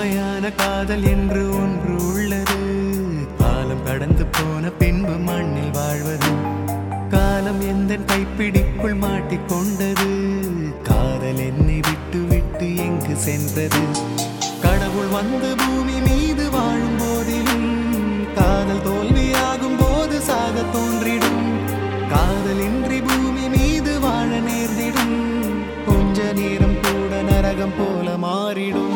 உண்மையான காதல் என்று ஒன்று உள்ளது. காலம் கடந்து போன பின்பு மண்ணில் வாழ்வது. காலம் எந்த கைப்பிடிக்குள் மாட்டிக்கொண்டது. காதல் என்னை விட்டு விட்டு எங்கு சென்றது? கடவுள் வந்து பூமி மீது வாழும் போதிலும் காதல் தோல்வியாகும் போது சாக தோன்றிடும். காதலின்றி பூமி மீது வாழ நேர்ந்திடும். கொஞ்ச நேரம் கூட நரகம் போல மாறிடும்.